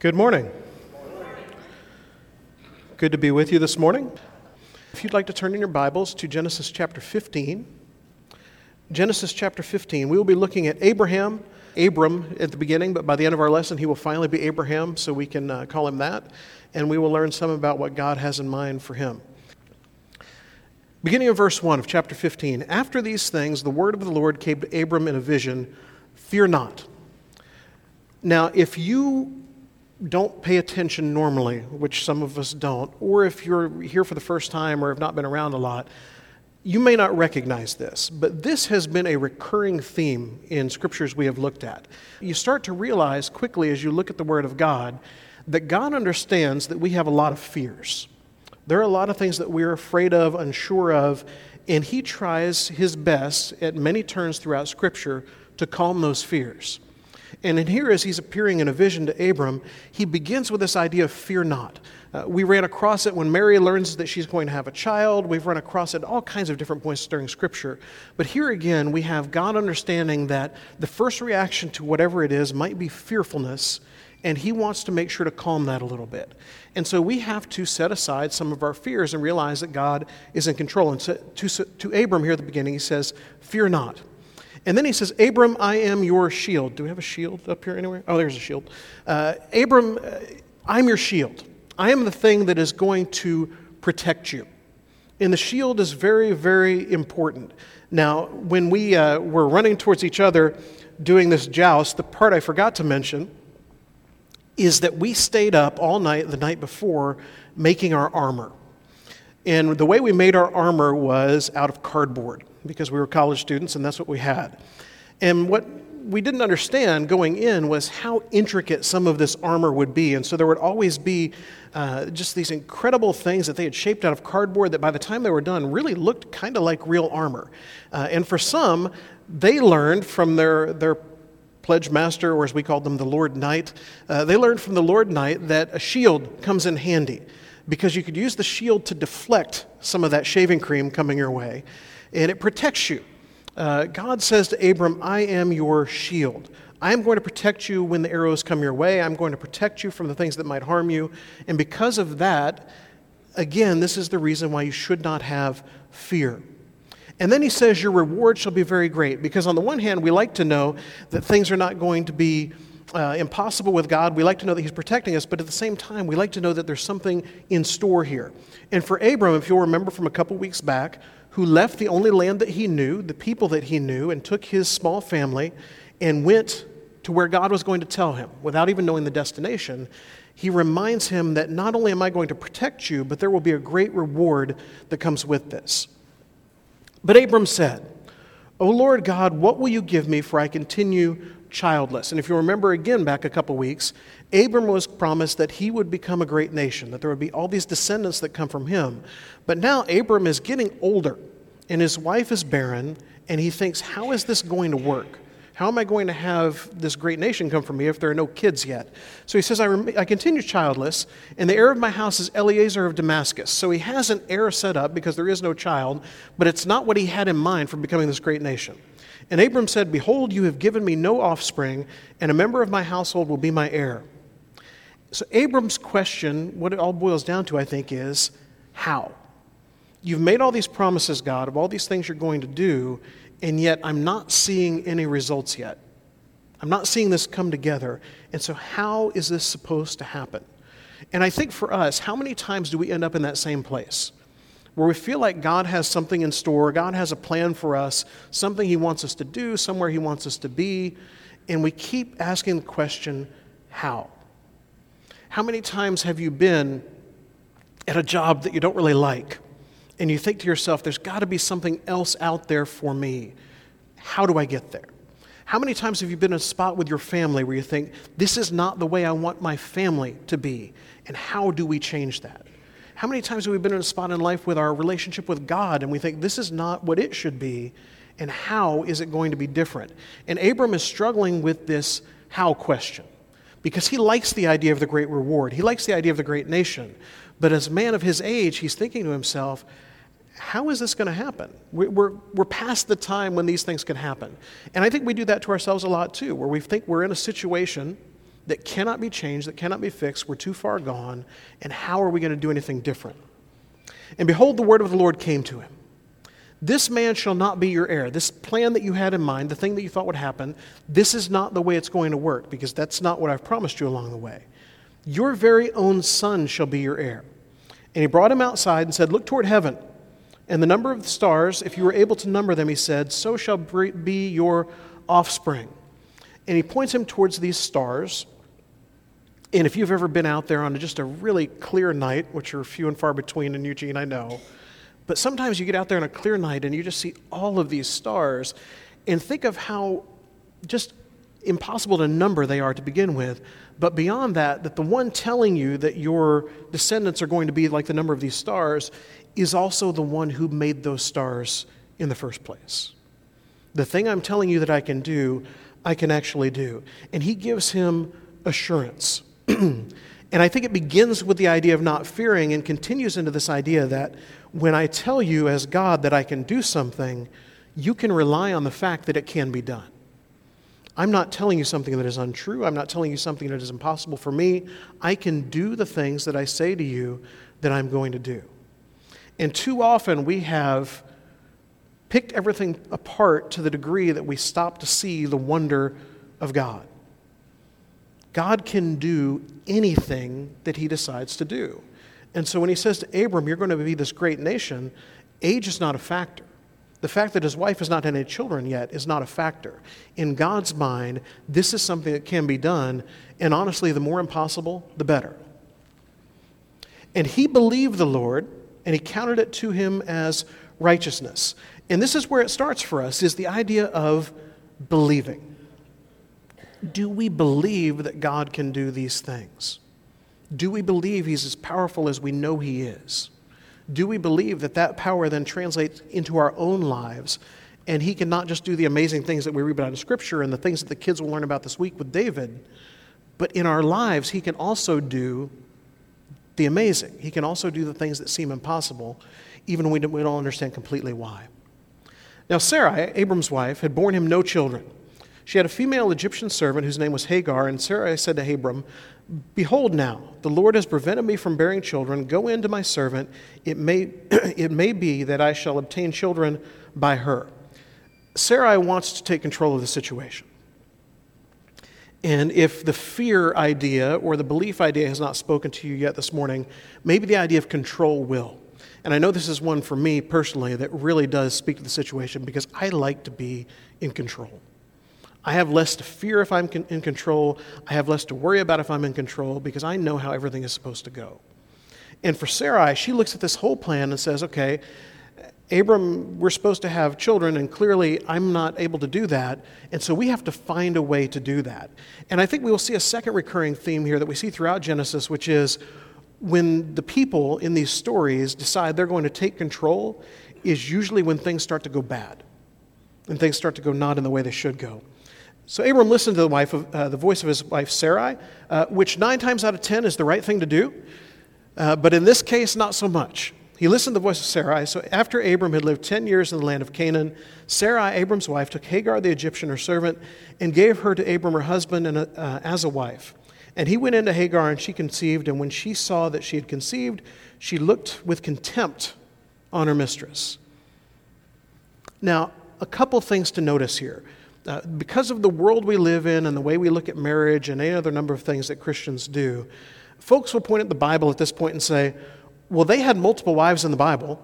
Good morning. Good to be with you this morning. If you'd like to turn in your Bibles to Genesis chapter 15. Genesis chapter 15, we will be looking at Abram at the beginning, but by the end of our lesson, he will finally be Abraham, so we can call him that, and we will learn some about what God has in mind for him. Beginning of verse 1 of chapter 15, after these things, the word of the Lord came to Abram in a vision, "Fear not." Now, if you don't pay attention normally, which some of us don't, or if you're here for the first time or have not been around a lot, you may not recognize this, but this has been a recurring theme in scriptures we have looked at. You start to realize quickly as you look at the Word of God that God understands that we have a lot of fears. There are a lot of things that we're afraid of, unsure of, and He tries His best at many turns throughout Scripture to calm those fears. And in here, as he's appearing in a vision to Abram, he begins with this idea of fear not. We ran across it when Mary learns that she's going to have a child. We've run across it at all kinds of different points during Scripture. But here again, we have God understanding that the first reaction to whatever it is might be fearfulness, and He wants to make sure to calm that a little bit. And so we have to set aside some of our fears and realize that God is in control. And so to Abram here at the beginning, He says, "Fear not." And then He says, "Abram, I am your shield." Do we have a shield up here anywhere? Oh, there's a shield. Abram, I'm your shield. I am the thing that is going to protect you. And the shield is very, very important. Now, when we were running towards each other doing this joust, the part I forgot to mention is that we stayed up all night the night before making our armor. And the way we made our armor was out of cardboard, because we were college students and that's what we had. And what we didn't understand going in was how intricate some of this armor would be. And so there would always be just these incredible things that they had shaped out of cardboard that by the time they were done really looked kind of like real armor. And for some, they learned from their pledge master, or as we called them, the Lord Knight. They learned from the Lord Knight that a shield comes in handy, because you could use the shield to deflect some of that shaving cream coming your way, and it protects you. God says to Abram, "I am your shield. I am going to protect you when the arrows come your way. I'm going to protect you from the things that might harm you." And because of that, again, this is the reason why you should not have fear. And then He says, "Your reward shall be very great." Because on the one hand, we like to know that things are not going to be impossible with God. We like to know that He's protecting us, but at the same time, we like to know that there's something in store here. And for Abram, if you'll remember from a couple weeks back, who left the only land that he knew, the people that he knew, and took his small family and went to where God was going to tell him, without even knowing the destination, He reminds him that not only am I going to protect you, but there will be a great reward that comes with this. But Abram said, "O Lord God, what will you give me, for I continue childless?" And if you remember again back a couple weeks, Abram was promised that he would become a great nation, that there would be all these descendants that come from him. But now Abram is getting older, and his wife is barren, and he thinks, how is this going to work? How am I going to have this great nation come from me if there are no kids yet? So he says, I continue childless, and the heir of my house is Eliezer of Damascus. So he has an heir set up because there is no child, but it's not what he had in mind for becoming this great nation. And Abram said, "Behold, you have given me no offspring, and a member of my household will be my heir." So Abram's question, what it all boils down to, I think, is how? You've made all these promises, God, of all these things you're going to do, and yet I'm not seeing any results yet. I'm not seeing this come together. And so how is this supposed to happen? And I think for us, how many times do we end up in that same place? Where we feel like God has something in store, God has a plan for us, something He wants us to do, somewhere He wants us to be, and we keep asking the question, how? How many times have you been at a job that you don't really like, and you think to yourself, there's got to be something else out there for me? How do I get there? How many times have you been in a spot with your family where you think, this is not the way I want my family to be, and how do we change that? How many times have we been in a spot in life with our relationship with God and we think this is not what it should be, and how is it going to be different? And Abram is struggling with this how question because he likes the idea of the great reward. He likes the idea of the great nation. But as a man of his age, he's thinking to himself, how is this going to happen? We're past the time when these things can happen. And I think we do that to ourselves a lot too, where we think we're in a situation that cannot be changed, that cannot be fixed. We're too far gone, and how are we going to do anything different? And behold, the word of the Lord came to him. This man shall not be your heir. This plan that you had in mind, the thing that you thought would happen, this is not the way it's going to work, because that's not what I've promised you along the way. Your very own son shall be your heir. And he brought him outside and said, look toward heaven, and the number of the stars, if you were able to number them, he said, so shall be your offspring. And he points him towards these stars. And if you've ever been out there on just a really clear night, which are few and far between in Eugene, I know, but sometimes you get out there on a clear night and you just see all of these stars and think of how just impossible to number they are to begin with. But beyond that, that the one telling you that your descendants are going to be like the number of these stars is also the one who made those stars in the first place. The thing I'm telling you that I can do, I can actually do. And he gives him assurance. And I think it begins with the idea of not fearing and continues into this idea that when I tell you as God that I can do something, you can rely on the fact that it can be done. I'm not telling you something that is untrue. I'm not telling you something that is impossible for me. I can do the things that I say to you that I'm going to do. And too often we have picked everything apart to the degree that we stop to see the wonder of God. God can do anything that he decides to do. And so when he says to Abram, you're going to be this great nation, age is not a factor. The fact that his wife has not had any children yet is not a factor. In God's mind, this is something that can be done, and honestly, the more impossible, the better. And he believed the Lord, and he counted it to him as righteousness. And this is where it starts for us, is the idea of believing. Do we believe that God can do these things? Do we believe he's as powerful as we know he is? Do we believe that that power then translates into our own lives, and he can not just do the amazing things that we read about in Scripture and the things that the kids will learn about this week with David, but in our lives he can also do the amazing. He can also do the things that seem impossible, even when we don't understand completely why. Now Sarai, Abram's wife, had borne him no children. She had a female Egyptian servant whose name was Hagar, and Sarai said to Abram, behold now, the Lord has prevented me from bearing children. Go in to my servant. It may be that I shall obtain children by her. Sarai wants to take control of the situation. And if the fear idea or the belief idea has not spoken to you yet this morning, maybe the idea of control will. And I know this is one for me personally that really does speak to the situation because I like to be in control. I have less to fear if I'm in control. I have less to worry about if I'm in control because I know how everything is supposed to go. And for Sarai, she looks at this whole plan and says, okay, Abram, we're supposed to have children, and clearly I'm not able to do that, and so we have to find a way to do that. And I think we will see a second recurring theme here that we see throughout Genesis, which is when the people in these stories decide they're going to take control is usually when things start to go bad, and things start to go not in the way they should go. So Abram listened to the voice of his wife Sarai, which 9 times out of 10 is the right thing to do, but in this case, not so much. He listened to the voice of Sarai. So after Abram had lived 10 years in the land of Canaan, Sarai, Abram's wife, took Hagar the Egyptian, her servant, and gave her to Abram, her husband, as a wife. And he went into Hagar, and she conceived, and when she saw that she had conceived, she looked with contempt on her mistress. Now, a couple things to notice here. Because of the world we live in and the way we look at marriage and any other number of things that Christians do, folks will point at the Bible at this point and say, well, they had multiple wives in the Bible.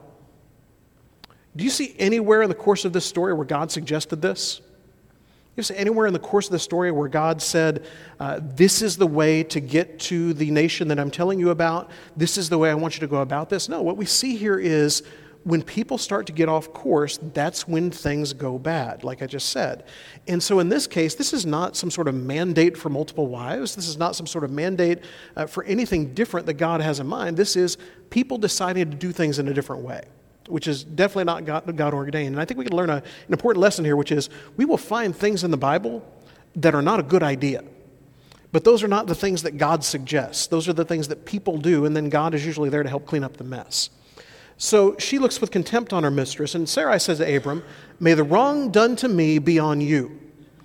Do you see anywhere in the course of this story where God suggested this? You see anywhere in the course of the story where God said, this is the way to get to the nation that I'm telling you about. This is the way I want you to go about this. No, what we see here is when people start to get off course, that's when things go bad, like I just said. And so in this case, this is not some sort of mandate for multiple wives. This is not some sort of mandate for anything different that God has in mind. This is people deciding to do things in a different way, which is definitely not God ordained. And I think we can learn an important lesson here, which is we will find things in the Bible that are not a good idea. But those are not the things that God suggests. Those are the things that people do, and then God is usually there to help clean up the mess. So she looks with contempt on her mistress, and Sarai says to Abram, may the wrong done to me be on you.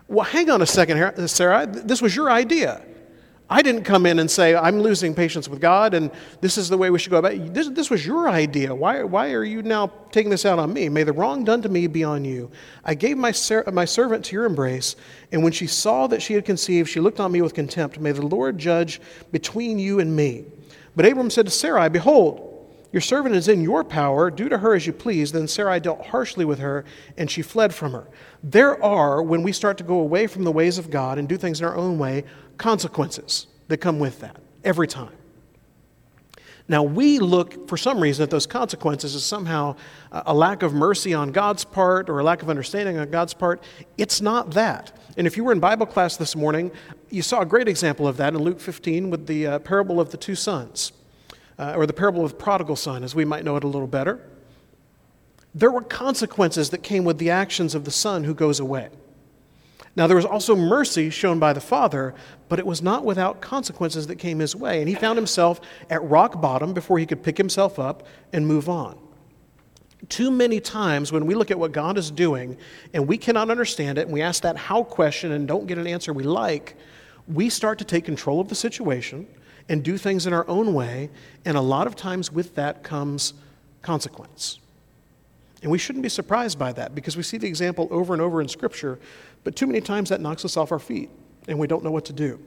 Well, hang on a second here, Sarah. This was your idea. I didn't come in and say, I'm losing patience with God, and this is the way we should go about it. This was your idea. Why are you now taking this out on me? May the wrong done to me be on you. I gave my servant to your embrace, and when she saw that she had conceived, she looked on me with contempt. May the Lord judge between you and me. But Abram said to Sarai, behold, your servant is in your power. Do to her as you please. Then Sarai dealt harshly with her, and she fled from her. There are, when we start to go away from the ways of God and do things in our own way, consequences that come with that every time. Now, we look, for some reason, at those consequences as somehow a lack of mercy on God's part or a lack of understanding on God's part. It's not that. And if you were in Bible class this morning, you saw a great example of that in Luke 15 with the parable of the two sons, or the parable of the prodigal son, as we might know it a little better. There were consequences that came with the actions of the son who goes away. Now, there was also mercy shown by the father, but it was not without consequences that came his way. And he found himself at rock bottom before he could pick himself up and move on. Too many times when we look at what God is doing and we cannot understand it, and we ask that how question and don't get an answer we like, we start to take control of the situation and do things in our own way, and a lot of times with that comes consequence. And we shouldn't be surprised by that because we see the example over and over in Scripture, but too many times that knocks us off our feet and we don't know what to do.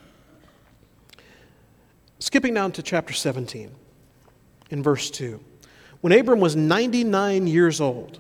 Skipping down to chapter 17 in verse 2. When Abram was 99 years old,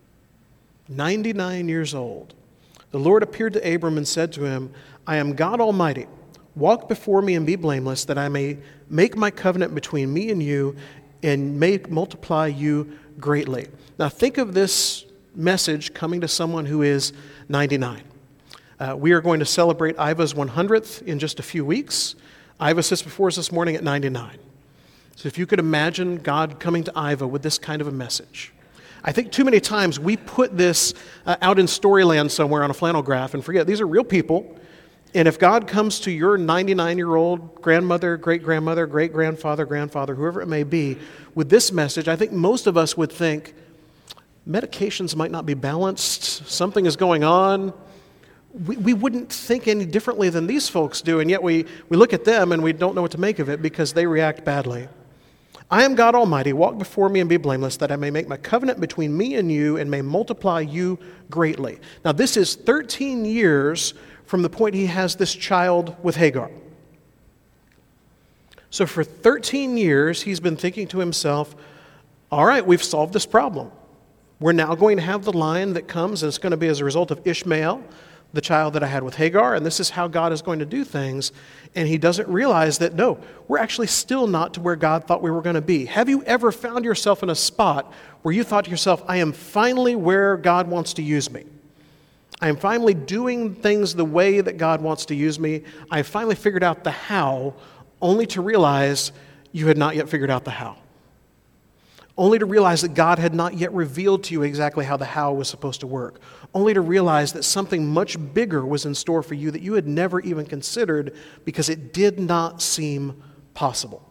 the Lord appeared to Abram and said to him, I am God Almighty. Walk before me and be blameless, that I may make my covenant between me and you and multiply you greatly. Now think of this message coming to someone who is 99. We are going to celebrate Iva's 100th in just a few weeks. Iva sits before us this morning at 99. So if you could imagine God coming to Iva with this kind of a message. I think too many times we put this out in storyland somewhere on a flannel graph and forget these are real people. And if God comes to your 99-year-old grandmother, great-grandmother, great-grandfather, grandfather, whoever it may be, with this message, I think most of us would think, medications might not be balanced, something is going on. We wouldn't think any differently than these folks do, and yet we look at them and we don't know what to make of it because they react badly. I am God Almighty, walk before me and be blameless, that I may make my covenant between me and you and may multiply you greatly. Now this is 13 years from the point he has this child with Hagar. So for 13 years, he's been thinking to himself, all right, we've solved this problem. We're now going to have the line that comes, and it's going to be as a result of Ishmael, the child that I had with Hagar, and this is how God is going to do things. And he doesn't realize that, no, we're actually still not to where God thought we were going to be. Have you ever found yourself in a spot where you thought to yourself, I am finally where God wants to use me? I am finally doing things the way that God wants to use me. I have finally figured out the how, only to realize you had not yet figured out the how. Only to realize that God had not yet revealed to you exactly how the how was supposed to work. Only to realize that something much bigger was in store for you that you had never even considered because it did not seem possible.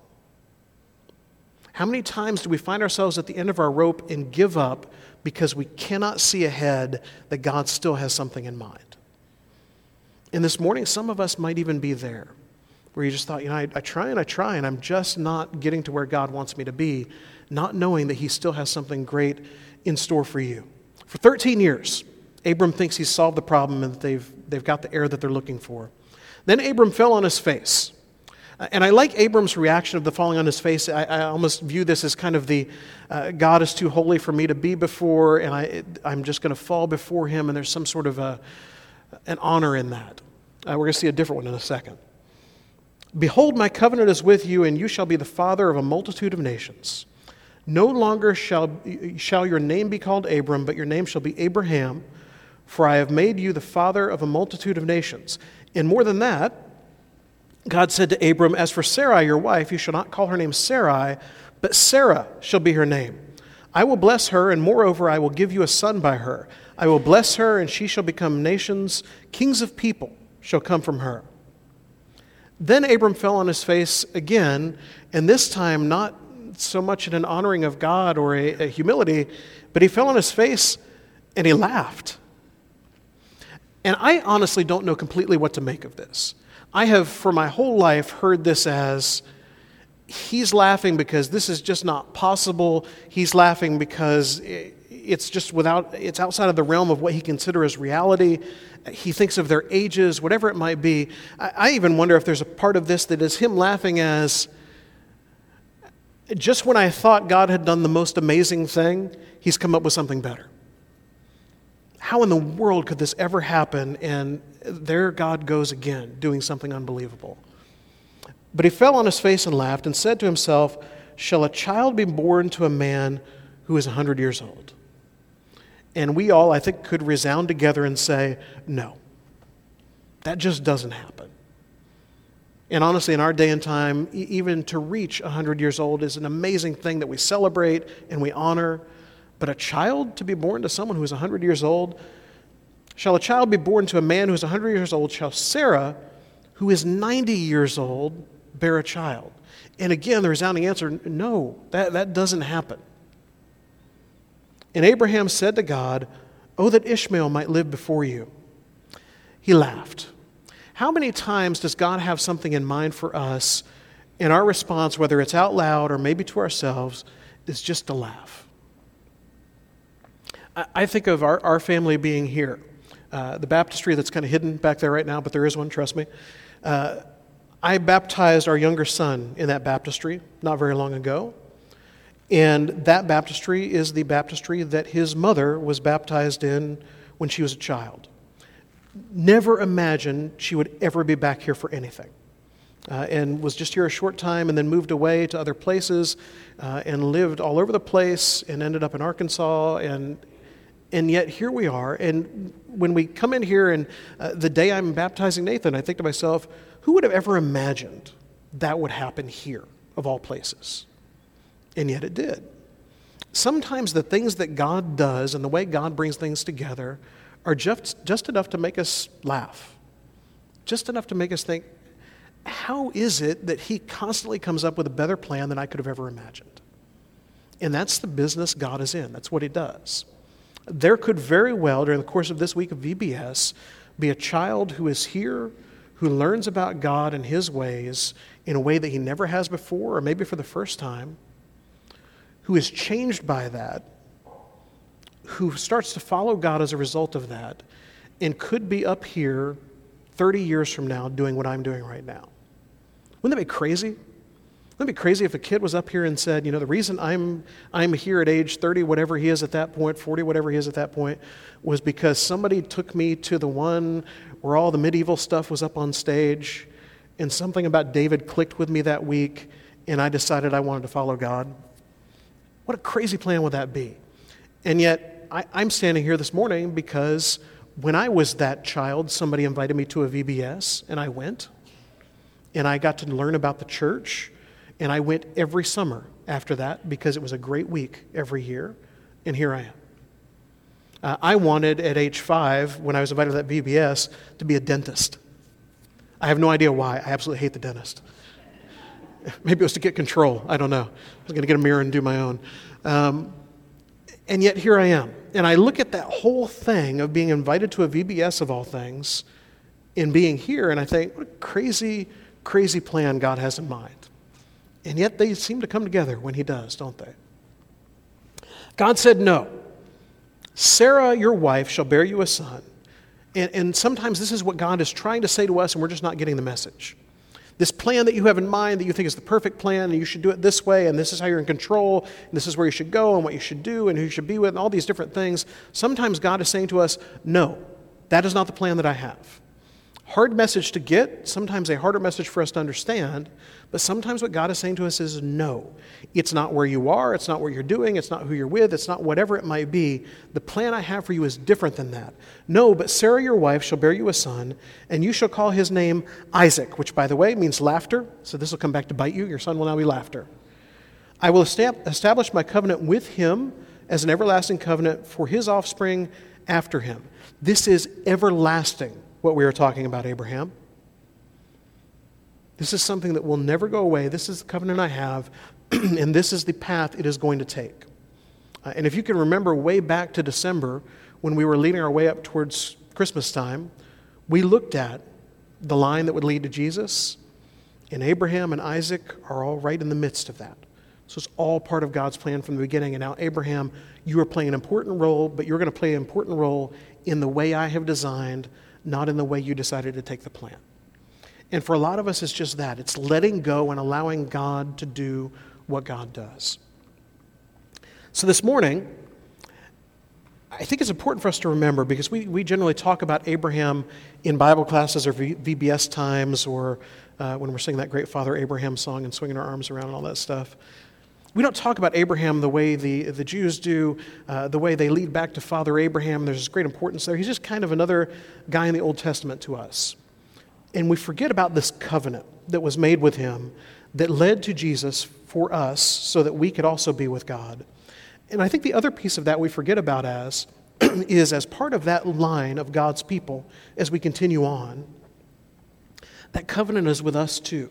How many times do we find ourselves at the end of our rope and give up because we cannot see ahead that God still has something in mind? And this morning, some of us might even be there, where you just thought, I try and I'm just not getting to where God wants me to be, not knowing that he still has something great in store for you. For 13 years, Abram thinks he's solved the problem and that they've got the heir that they're looking for. Then Abram fell on his face. And I like Abram's reaction of the falling on his face. I almost view this as kind of the God is too holy for me to be before, and I'm just going to fall before him, and there's some sort of an honor in that. We're going to see a different one in a second. Behold, my covenant is with you, and you shall be the father of a multitude of nations. No longer shall your name be called Abram, but your name shall be Abraham, for I have made you the father of a multitude of nations. And more than that, God said to Abram, as for Sarai, your wife, you shall not call her name Sarai, but Sarah shall be her name. I will bless her, and moreover, I will give you a son by her. I will bless her, and she shall become nations. Kings of people shall come from her. Then Abram fell on his face again, and this time not so much in an honoring of God or a humility, but he fell on his face and he laughed. And I honestly don't know completely what to make of this. I have, for my whole life, heard this as, he's laughing because this is just not possible. He's laughing because it's just it's outside of the realm of what he considers reality. He thinks of their ages, whatever it might be. I even wonder if there's a part of this that is him laughing as, just when I thought God had done the most amazing thing, he's come up with something better. How in the world could this ever happen? And there God goes again, doing something unbelievable. But he fell on his face and laughed and said to himself, shall a child be born to a man who is 100 years old? And we all, I think, could resound together and say, no, that just doesn't happen. And honestly, in our day and time, even to reach 100 years old is an amazing thing that we celebrate and we honor. But a child to be born to someone who is 100 years old, shall a child be born to a man who is 100 years old? Shall Sarah, who is 90 years old, bear a child? And again, the resounding answer, no, that doesn't happen. And Abraham said to God, oh, that Ishmael might live before you. He laughed. How many times does God have something in mind for us, and our response, whether it's out loud or maybe to ourselves, is just to laugh? I think of our family being here. The baptistry that's kind of hidden back there right now, but there is one, trust me. I baptized our younger son in that baptistry not very long ago. And that baptistry is the baptistry that his mother was baptized in when she was a child. Never imagined she would ever be back here for anything. And was just here a short time and then moved away to other places and lived all over the place and ended up in Arkansas. And yet here we are. And when we come in here and the day I'm baptizing Nathan, I think to myself, who would have ever imagined that would happen here, of all places? And yet it did. Sometimes the things that God does and the way God brings things together are just enough to make us laugh. Just enough to make us think, how is it that he constantly comes up with a better plan than I could have ever imagined? And that's the business God is in. That's what he does. There could very well, during the course of this week of VBS, be a child who is here, who learns about God and his ways in a way that he never has before, or maybe for the first time, who is changed by that, who starts to follow God as a result of that, and could be up here 30 years from now doing what I'm doing right now. Wouldn't that be crazy? Wouldn't it be crazy if a kid was up here and said, the reason I'm here at age 30, whatever he is at that point, 40, whatever he is at that point, was because somebody took me to the one where all the medieval stuff was up on stage, and something about David clicked with me that week, and I decided I wanted to follow God. What a crazy plan would that be? And yet, I'm standing here this morning because when I was that child, somebody invited me to a VBS, and I went. And I got to learn about the church, and I went every summer after that because it was a great week every year, and here I am. I wanted, at age 5, when I was invited to that VBS, to be a dentist. I have no idea why. I absolutely hate the dentist. Maybe it was to get control. I don't know. I was going to get a mirror and do my own. And yet here I am. And I look at that whole thing of being invited to a VBS of all things and being here, and I think, what a crazy, crazy plan God has in mind. And yet they seem to come together when he does, don't they? God said, no. Sarah, your wife, shall bear you a son. And sometimes this is what God is trying to say to us, and we're just not getting the message. This plan that you have in mind that you think is the perfect plan, and you should do it this way, and this is how you're in control, and this is where you should go, and what you should do, and who you should be with, and all these different things. Sometimes God is saying to us, no, that is not the plan that I have. Hard message to get, sometimes a harder message for us to understand, but sometimes what God is saying to us is no. It's not where you are, it's not what you're doing, it's not who you're with, it's not whatever it might be. The plan I have for you is different than that. No, but Sarah your wife shall bear you a son, and you shall call his name Isaac, which by the way means laughter, so this will come back to bite you. Your son will now be laughter. I will establish my covenant with him as an everlasting covenant for his offspring after him. This is everlasting. What we are talking about, Abraham. This is something that will never go away. This is the covenant I have, and this is the path it is going to take. And if you can remember way back to December, when we were leading our way up towards Christmas time, we looked at the line that would lead to Jesus, and Abraham and Isaac are all right in the midst of that. So it's all part of God's plan from the beginning. And now, Abraham, you are playing an important role, but you're going to play an important role in the way I have designed, not in the way you decided to take the plan. And for a lot of us, it's just that. It's letting go and allowing God to do what God does. So this morning, I think it's important for us to remember, because we generally talk about Abraham in Bible classes or VBS times, or when we're singing that great Father Abraham song and swinging our arms around and all that stuff. We don't talk about Abraham the way the Jews do, the way they lead back to Father Abraham. There's this great importance there. He's just kind of another guy in the Old Testament to us. And we forget about this covenant that was made with him that led to Jesus for us so that we could also be with God. And I think the other piece of that we forget about is as part of that line of God's people as we continue on, that covenant is with us too.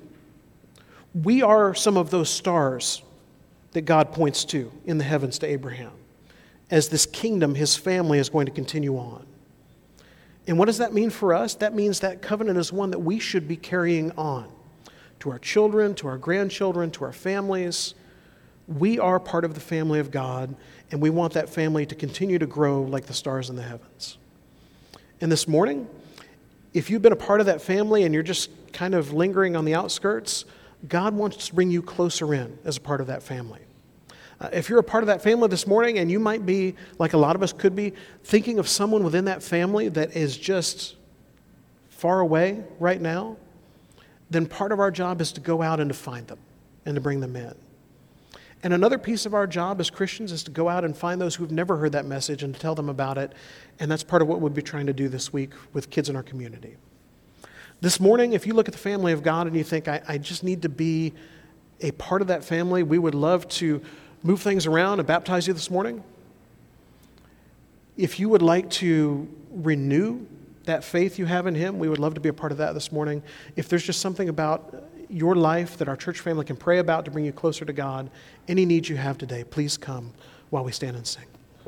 We are some of those stars that God points to in the heavens to Abraham. As this kingdom, his family, is going to continue on. And what does that mean for us? That means that covenant is one that we should be carrying on to our children, to our grandchildren, to our families. We are part of the family of God, and we want that family to continue to grow like the stars in the heavens. And this morning, if you've been a part of that family and you're just kind of lingering on the outskirts, God wants to bring you closer in as a part of that family. If you're a part of that family this morning, and you might be, like a lot of us could be, thinking of someone within that family that is just far away right now, then part of our job is to go out and to find them and to bring them in. And another piece of our job as Christians is to go out and find those who've never heard that message and to tell them about it. And that's part of what we'll be trying to do this week with kids in our community. This morning, if you look at the family of God and you think, I just need to be a part of that family, we would love to move things around and baptize you this morning. If you would like to renew that faith you have in him, we would love to be a part of that this morning. If there's just something about your life that our church family can pray about to bring you closer to God, any needs you have today, please come while we stand and sing.